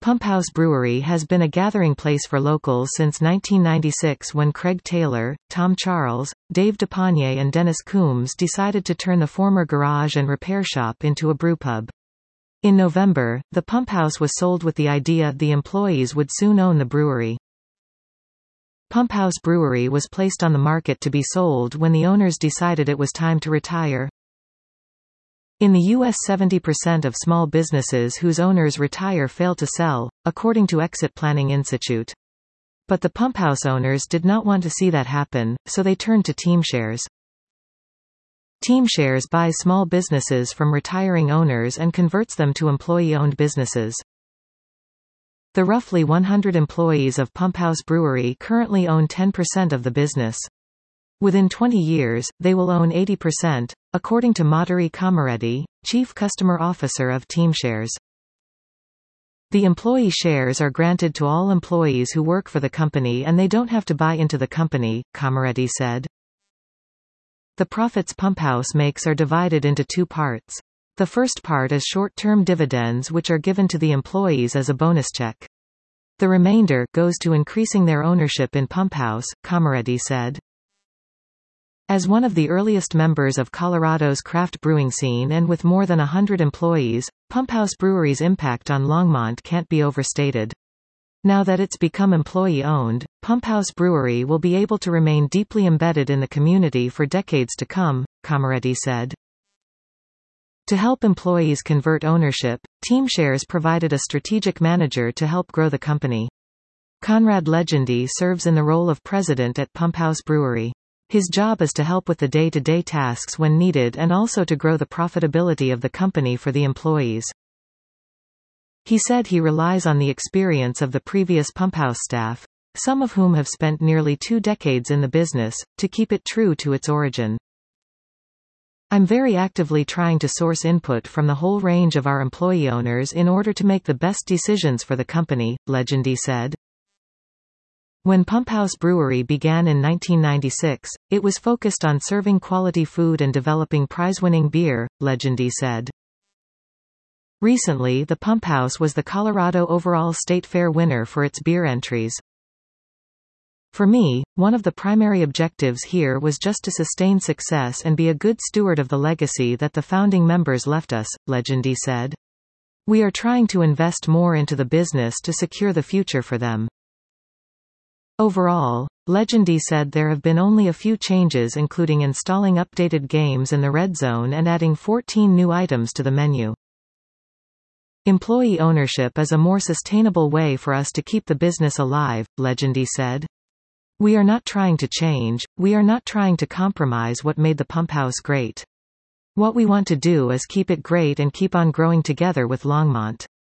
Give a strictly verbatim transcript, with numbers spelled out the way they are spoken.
Pumphouse Brewery has been a gathering place for locals since nineteen ninety-six when Craig Taylor, Tom Charles, Dave DePagne and Dennis Coombs decided to turn the former garage and repair shop into a brewpub. In November, the Pumphouse was sold with the idea the employees would soon own the brewery. Pumphouse Brewery was placed on the market to be sold when the owners decided it was time to retire. In the U S seventy percent of small businesses whose owners retire fail to sell, according to Exit Planning Institute. But the Pumphouse owners did not want to see that happen, so they turned to TeamShares. TeamShares buys small businesses from retiring owners and converts them to employee-owned businesses. The roughly one hundred employees of Pumphouse Brewery currently own ten percent of the business. Within twenty years, they will own eighty percent, according to Madhuri Kamareddy, Chief Customer Officer of TeamShares. The employee shares are granted to all employees who work for the company and they don't have to buy into the company, Kamareddy said. The profits Pumphouse makes are divided into two parts. The first part is short-term dividends which are given to the employees as a bonus check. The remainder goes to increasing their ownership in Pumphouse, Kamareddy said. As one of the earliest members of Colorado's craft brewing scene and with more than a hundred employees, Pumphouse Brewery's impact on Longmont can't be overstated. Now that it's become employee-owned, Pumphouse Brewery will be able to remain deeply embedded in the community for decades to come, Kamareddy said. To help employees convert ownership, TeamShares provided a strategic manager to help grow the company. Conrad Legendy serves in the role of president at Pumphouse Brewery. His job is to help with the day-to-day tasks when needed and also to grow the profitability of the company for the employees. He said he relies on the experience of the previous Pumphouse staff, some of whom have spent nearly two decades in the business, to keep it true to its origin. I'm very actively trying to source input from the whole range of our employee owners in order to make the best decisions for the company, Legendy said. When Pumphouse Brewery began in nineteen ninety-six, it was focused on serving quality food and developing prize-winning beer, Legendy said. Recently the Pumphouse was the Colorado Overall State Fair winner for its beer entries. For me, one of the primary objectives here was just to sustain success and be a good steward of the legacy that the founding members left us, Legendy said. We are trying to invest more into the business to secure the future for them. Overall, Legendy said there have been only a few changes including installing updated games in the Red Zone and adding fourteen new items to the menu. Employee ownership is a more sustainable way for us to keep the business alive, Legendy said. We are not trying to change, we are not trying to compromise what made the Pumphouse great. What we want to do is keep it great and keep on growing together with Longmont.